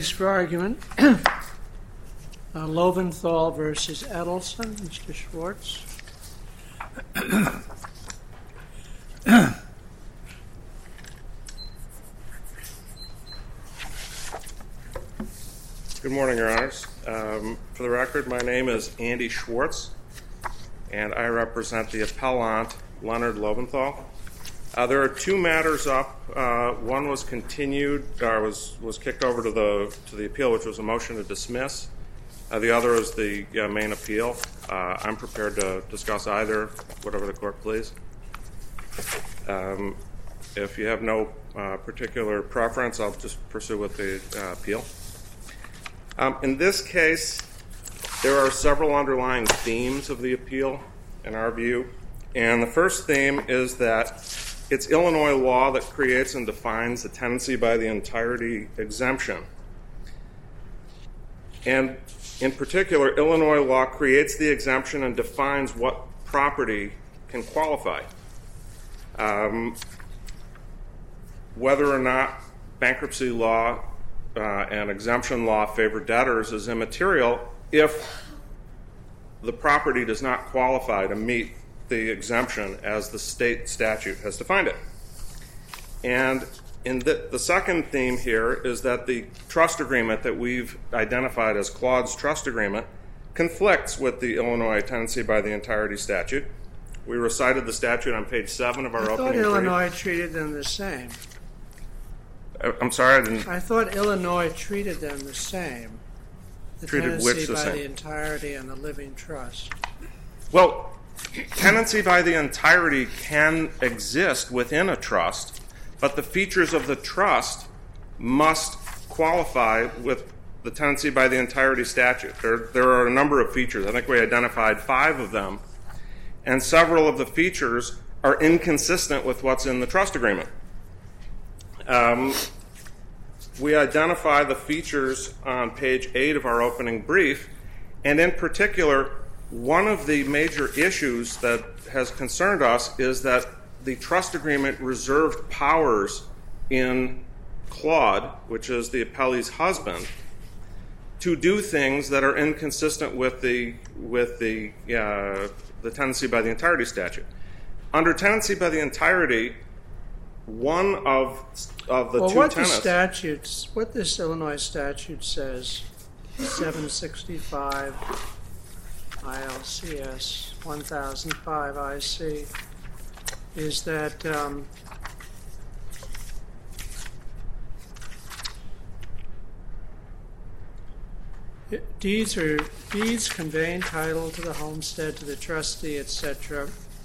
case for argument. Loventhal versus Edelson. Mr. Schwartz. Good morning, Your Honors. For the record, my name is Andy Schwartz, and I represent the appellant, Leonard Loventhal. There are two matters up. One was continued, or was kicked over to the appeal, which was a motion to dismiss. The other is the main appeal. I'm prepared to discuss either, whatever the court please. If you have no particular preference, I'll just pursue with the appeal. In this case, there are several underlying themes of the appeal, in our view. And the first theme is that it's Illinois law that creates and defines the tenancy by the entirety exemption. And in particular, Illinois law creates the exemption and defines what property can qualify. Whether or not bankruptcy law and exemption law favor debtors is immaterial if the property does not qualify to meet the exemption as the state statute has defined it. And in the second theme here is that the trust agreement that we've identified as Claude's trust agreement conflicts with the Illinois tenancy by the entirety statute. We recited the statute on page 7 of our opening brief. I thought Illinois treated them the same. I'm sorry, I didn't... I thought Illinois treated them the same. The Treated which the tenancy by same? the entirety and the living trust. Well, tenancy by the entirety can exist within a trust, but the features of the trust must qualify with the tenancy by the entirety statute. There are a number of features. I think we identified 5 of them, and several of the features are inconsistent with what's in the trust agreement. We identify the features on page 8 of our opening brief, and in particular, one of the major issues that has concerned us is that the trust agreement reserved powers in Claude, which is the appellee's husband, to do things that are inconsistent with the tenancy by the entirety statute. Under tenancy by the entirety, one of the two tenants... What this Illinois statute says, 765 ILCS 1005 IC, is that deeds conveying title to the homestead to the trustee, etc.,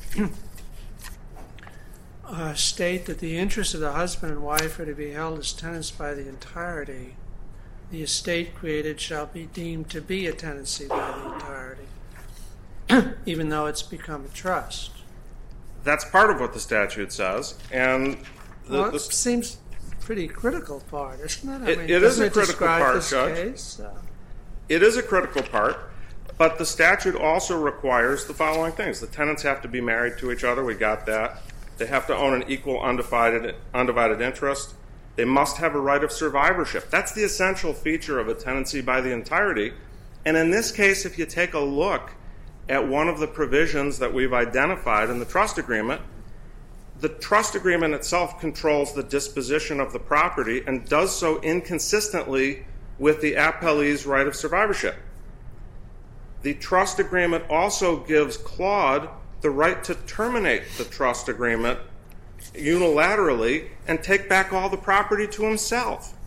state that the interests of the husband and wife are to be held as tenants by the entirety. The estate created shall be deemed to be a tenancy by the entirety, even though it's become a trust. That's part of what the statute says, and it seems pretty critical part, isn't it? It is a critical part, Judge. It is a critical part, but the statute also requires the following things. The tenants have to be married to each other. We got that. They have to own an equal undivided interest. They must have a right of survivorship. That's the essential feature of a tenancy by the entirety. And in this case, if you take a look at one of the provisions that we've identified in the trust agreement itself controls the disposition of the property and does so inconsistently with the appellee's right of survivorship. The trust agreement also gives Claude the right to terminate the trust agreement unilaterally and take back all the property to himself.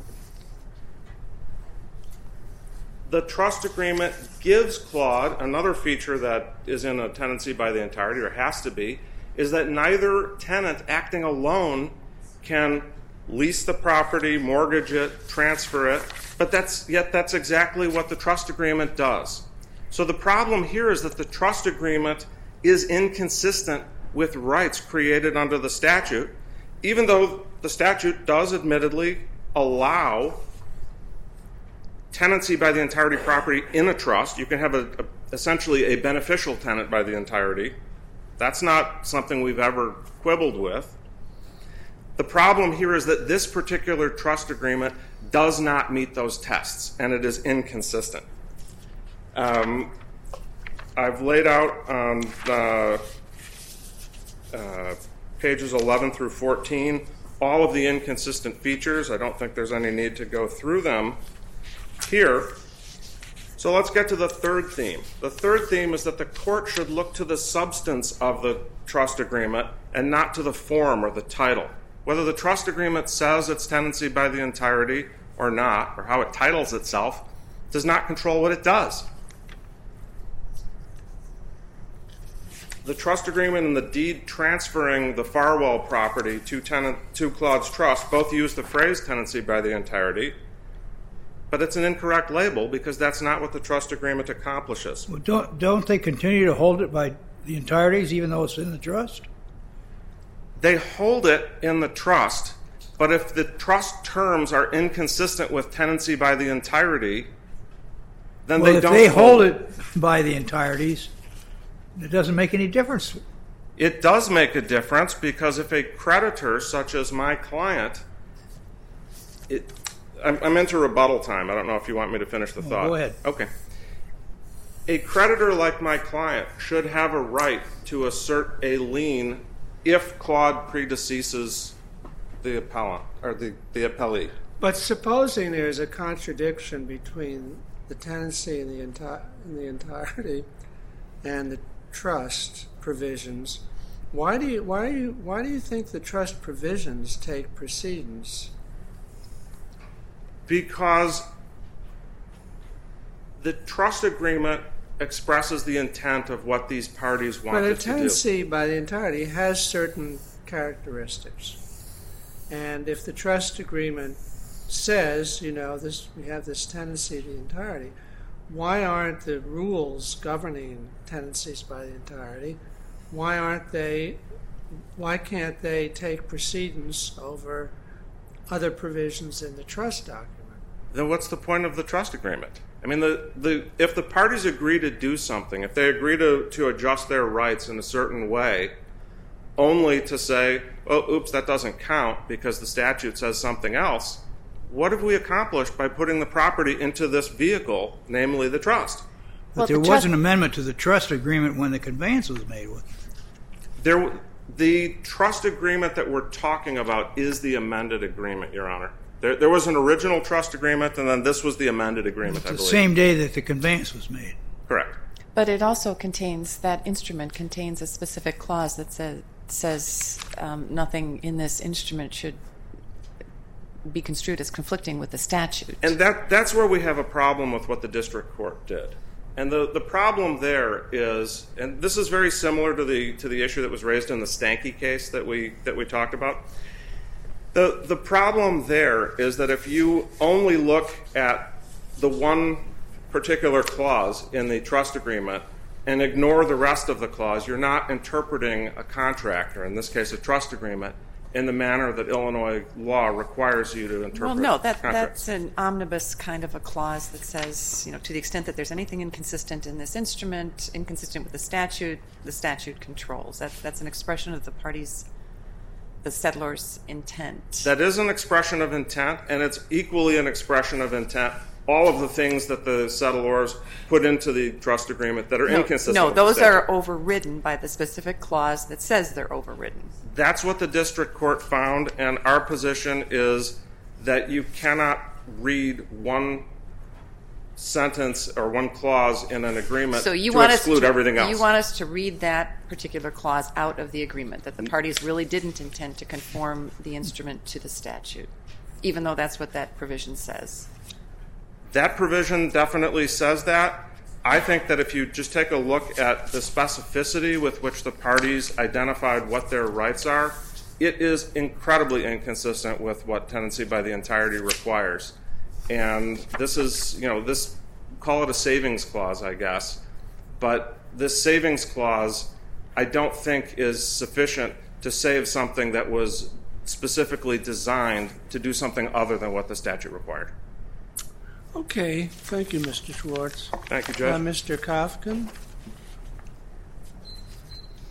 The trust agreement gives Claude another feature that is in a tenancy by the entirety, or has to be, is that neither tenant acting alone can lease the property, mortgage it, transfer it, but that's exactly what the trust agreement does. So the problem here is that the trust agreement is inconsistent with rights created under the statute, even though the statute does admittedly allow tenancy by the entirety property in a trust. You can have essentially a beneficial tenant by the entirety. That's not something we've ever quibbled with. The problem here is that this particular trust agreement does not meet those tests, and it is inconsistent. I've laid out on pages 11 through 14 all of the inconsistent features. I don't think there's any need to go through them here. So let's get to the third theme. The third theme is that the court should look to the substance of the trust agreement and not to the form or the title. Whether the trust agreement says it's tenancy by the entirety or not, or how it titles itself, does not control what it does. The trust agreement and the deed transferring the Farwell property to Claude's Trust both use the phrase tenancy by the entirety, but it's an incorrect label because that's not what the trust agreement accomplishes. Well, don't they continue to hold it by the entireties even though it's in the trust? They hold it in the trust, but if the trust terms are inconsistent with tenancy by the entirety, then they don't. If they hold it by the entireties, it doesn't make any difference. It does make a difference because if a creditor such as my client, I'm into rebuttal time. I don't know if you want me to finish the thought. Go ahead. Okay. A creditor like my client should have a right to assert a lien if Claude predeceases the appellant or the appellee. But supposing there's a contradiction between the tenancy in the entirety and the trust provisions, why do you think the trust provisions take precedence? Because the trust agreement expresses the intent of what these parties wanted to do. But a tenancy by the entirety has certain characteristics. And if the trust agreement says, we have this tenancy to the entirety, why aren't the rules governing tenancies by the entirety, why can't they take precedence over other provisions in the trust document? Then what's the point of the trust agreement? I mean, if the parties agree to do something, if they agree to adjust their rights in a certain way, only to say, oh, oops, that doesn't count because the statute says something else, what have we accomplished by putting the property into this vehicle, namely the trust? But there was an amendment to the trust agreement when the conveyance was made with it. The trust agreement that we're talking about is the amended agreement, Your Honor. There was an original trust agreement, and then this was the amended agreement, I believe. The same day that the conveyance was made. Correct. But it also that instrument contains a specific clause that says nothing in this instrument should be construed as conflicting with the statute. And that's where we have a problem with what the district court did. And the problem there is, and this is very similar to the issue that was raised in the Stanky case that we talked about. The problem there is that if you only look at the one particular clause in the trust agreement and ignore the rest of the clause, you're not interpreting a contract, or in this case a trust agreement, in the manner that Illinois law requires you to interpret. Well, no, that's an omnibus kind of a clause that says, to the extent that there's anything inconsistent in this instrument, inconsistent with the statute controls. That's an expression of the settler's intent. That is an expression of intent, and it's equally an expression of intent. All of the things that the settlers put into the trust agreement that are inconsistent. No, with the those statute are overridden by the specific clause that says they're overridden. That's what the district court found, and our position is that you cannot read one sentence or one clause in an agreement to exclude everything else. You want us to read that particular clause out of the agreement, that the parties really didn't intend to conform the instrument to the statute, even though that's what that provision says. That provision definitely says that. I think that if you just take a look at the specificity with which the parties identified what their rights are, it is incredibly inconsistent with what tenancy by the entirety requires. And this is, call it a savings clause, I guess. But this savings clause, I don't think is sufficient to save something that was specifically designed to do something other than what the statute required. Okay, thank you, Mr. Schwartz. Thank you, Judge. Mr. Kofkin.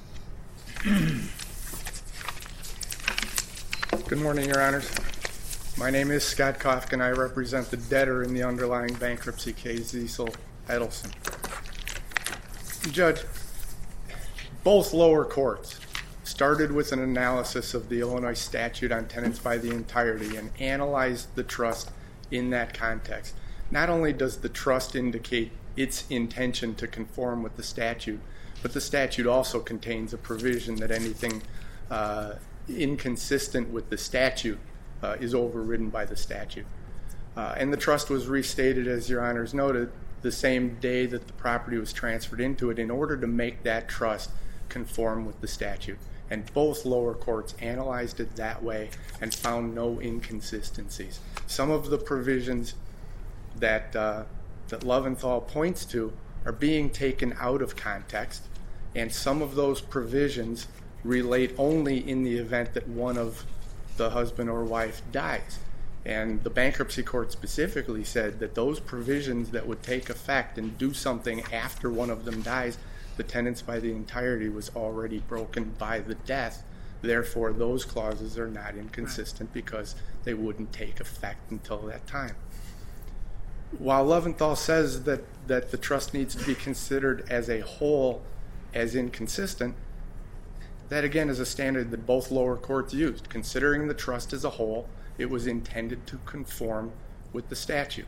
Good morning, Your Honors. My name is Scott Kofkin, and I represent the debtor in the underlying bankruptcy case, Cecil Edelson. Judge, both lower courts started with an analysis of the Illinois statute on tenants by the entirety and analyzed the trust in that context. Not only does the trust indicate its intention to conform with the statute, but the statute also contains a provision that anything inconsistent with the statute is overridden by the statute. And the trust was restated, as Your Honors noted, the same day that the property was transferred into it in order to make that trust conform with the statute. And both lower courts analyzed it that way and found no inconsistencies. Some of the provisions that Loventhal points to are being taken out of context, and some of those provisions relate only in the event that one of the husband or wife dies. And the bankruptcy court specifically said that those provisions that would take effect and do something after one of them dies, the tenants by the entirety was already broken by the death. Therefore, those clauses are not inconsistent because they wouldn't take effect until that time. While Loventhal says that the trust needs to be considered as a whole as inconsistent, that again is a standard that both lower courts used. Considering the trust as a whole, it was intended to conform with the statute.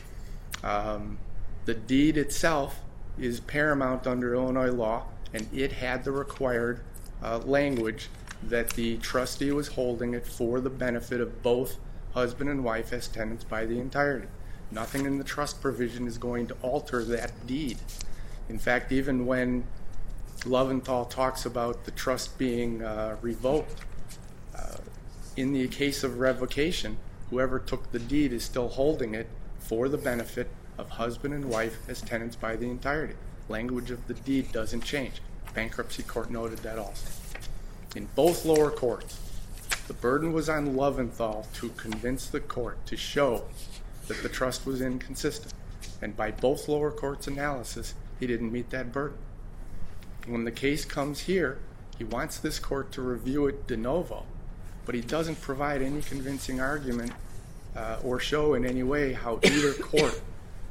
The deed itself is paramount under Illinois law, and it had the required language that the trustee was holding it for the benefit of both husband and wife as tenants by the entirety. Nothing in the trust provision is going to alter that deed. In fact, even when Loventhal talks about the trust being revoked, in the case of revocation, whoever took the deed is still holding it for the benefit of husband and wife as tenants by the entirety. Language of the deed doesn't change. Bankruptcy court noted that also. In both lower courts, the burden was on Loventhal to convince the court to show that the trust was inconsistent. And by both lower courts' analysis, he didn't meet that burden. When the case comes here, he wants this court to review it de novo, but he doesn't provide any convincing argument or show in any way how either court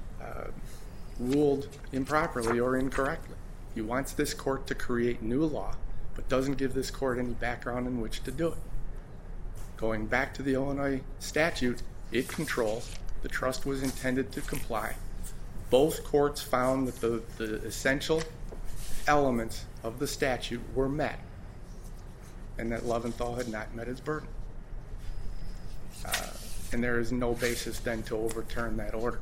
ruled improperly or incorrectly. He wants this court to create new law, but doesn't give this court any background in which to do it. Going back to the Illinois statute, it controls. The trust was intended to comply. Both courts found that the essential elements of the statute were met, and that Loventhal had not met his burden. And there is no basis then to overturn that order.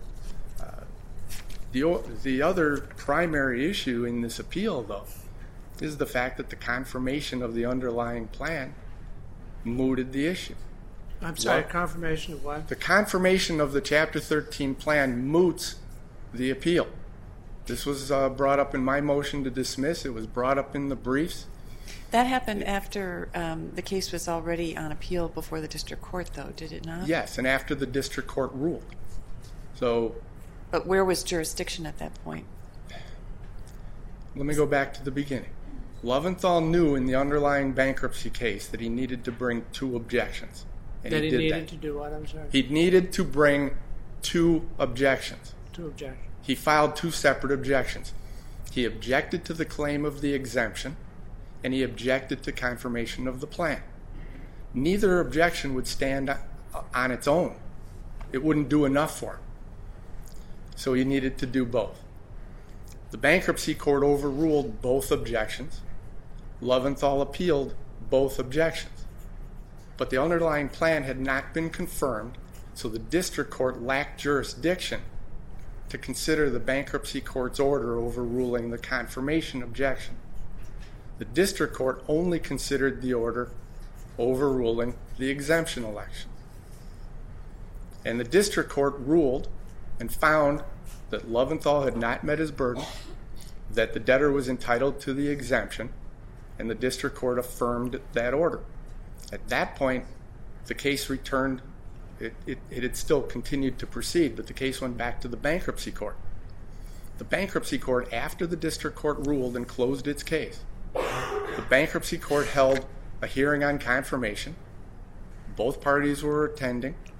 The other primary issue in this appeal, though, is the fact that the confirmation of the underlying plan mooted the issue. I'm sorry, confirmation of what? The confirmation of the Chapter 13 plan moots the appeal. This was brought up in my motion to dismiss. It was brought up in the briefs. That happened after the case was already on appeal before the district court, though, did it not? Yes, and after the district court ruled. But where was jurisdiction at that point? Let me go back to the beginning. Loventhal knew in the underlying bankruptcy case that he needed to bring two objections. And that he he did needed that. to do what? I'm sorry. He needed to bring two objections. Two objections. He filed two separate objections. He objected to the claim of the exemption, and he objected to confirmation of the plan. Neither objection would stand on its own. It wouldn't do enough for him. So he needed to do both. The bankruptcy court overruled both objections. Loventhal appealed both objections. But the underlying plan had not been confirmed, so the district court lacked jurisdiction to consider the bankruptcy court's order overruling the confirmation objection. The district court only considered the order overruling the exemption election. And the district court ruled and found that Loventhal had not met his burden, that the debtor was entitled to the exemption, and the district court affirmed that order. At that point, the case returned. It had still continued to proceed, but the case went back to the bankruptcy court. The bankruptcy court, after the district court ruled and closed its case, the bankruptcy court held a hearing on confirmation. Both parties were attending.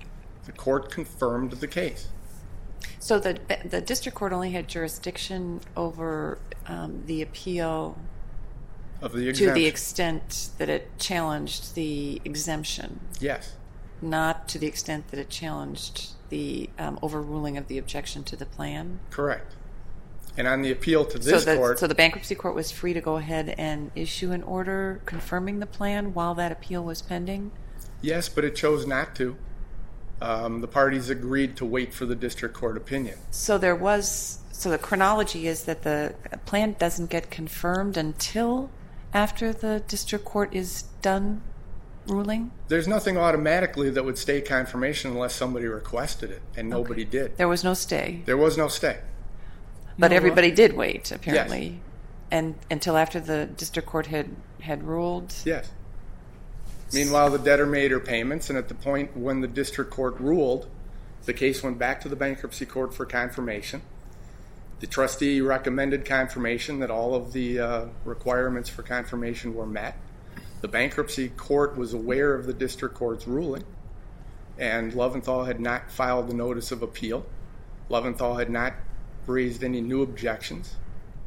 The court confirmed the case. So the district court only had jurisdiction over the appeal Of the to exemption. the extent that it challenged the exemption, Yes. not to the extent that it challenged the overruling of the objection to the plan? Correct. And on the appeal to this court... So the bankruptcy court was free to go ahead and issue an order confirming the plan while that appeal was pending? Yes, but it chose not to. The parties agreed to wait for the district court opinion. So the chronology is that the plan doesn't get confirmed until after the district court is done ruling? There's nothing automatically that would stay confirmation unless somebody requested it, and nobody did. There was no stay. There was no stay. But everybody did wait, apparently. Yes. And until after the district court had ruled? Yes. Meanwhile, the debtor made her payments, and at the point when the district court ruled, the case went back to the bankruptcy court for confirmation. The trustee recommended confirmation, that all of the requirements for confirmation were met. The bankruptcy court was aware of the district court's ruling, and Loventhal had not filed a notice of appeal. Loventhal had not raised any new objections.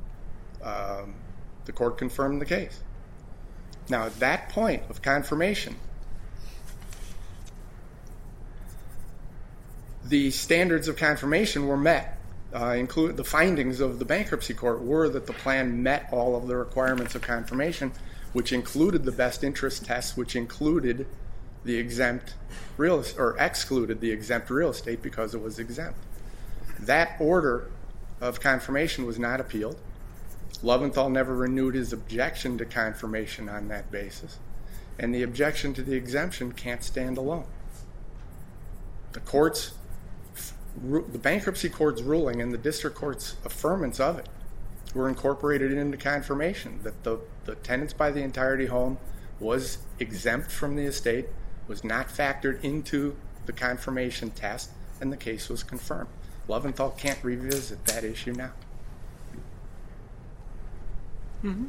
The court confirmed the case. Now, at that point of confirmation, the standards of confirmation were met. The findings of the bankruptcy court were that the plan met all of the requirements of confirmation, which included the best interest test, which included the exempt real or excluded the exempt real estate because it was exempt. That order of confirmation was not appealed. Loventhal never renewed his objection to confirmation on that basis, and the objection to the exemption can't stand alone. The bankruptcy court's ruling and the district court's affirmance of it were incorporated into confirmation, that the tenants by the entirety home was exempt from the estate, was not factored into the confirmation test, and the case was confirmed. Loventhal can't revisit that issue now. Mm-hmm.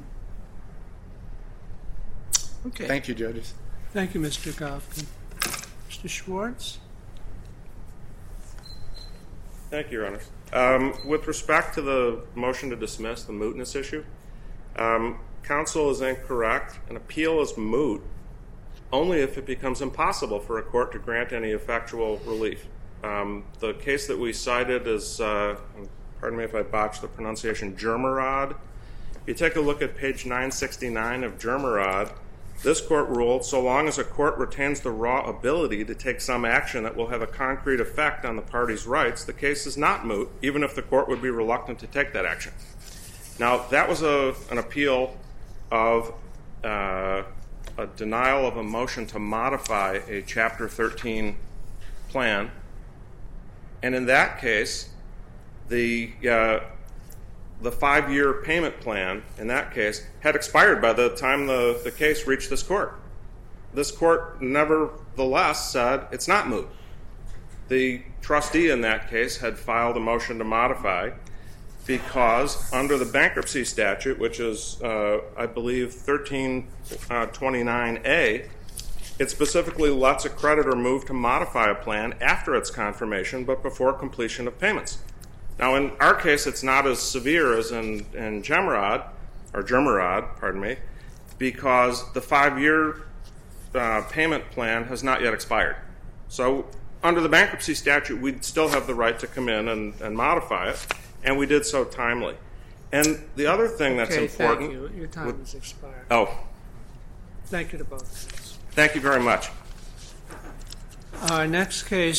Okay. Thank you, judges. Thank you, Mr. Goffman. Mr. Schwartz? Thank you, Your Honor. With respect to the motion to dismiss the mootness issue, counsel is incorrect. An appeal is moot only if it becomes impossible for a court to grant any effectual relief. The case that we cited is, pardon me if I botch the pronunciation, Germerod. If you take a look at page 969 of Germerod, this court ruled, so long as a court retains the raw ability to take some action that will have a concrete effect on the party's rights, the case is not moot, even if the court would be reluctant to take that action. Now, that was an appeal of a denial of a motion to modify a Chapter 13 plan. And in that case, the 5-year payment plan, in that case, had expired by the time the case reached this court. This court nevertheless said it's not moot. The trustee in that case had filed a motion to modify because under the bankruptcy statute, which is, I believe, 1329A, it specifically lets a creditor move to modify a plan after its confirmation but before completion of payments. Now, in our case, it's not as severe as in Germerod, because the 5-year payment plan has not yet expired. So under the bankruptcy statute, we'd still have the right to come in and modify it, and we did so timely. And the other thing that's important... Thank you. Your time has expired. Oh. Thank you to both. Thank you very much. Our next case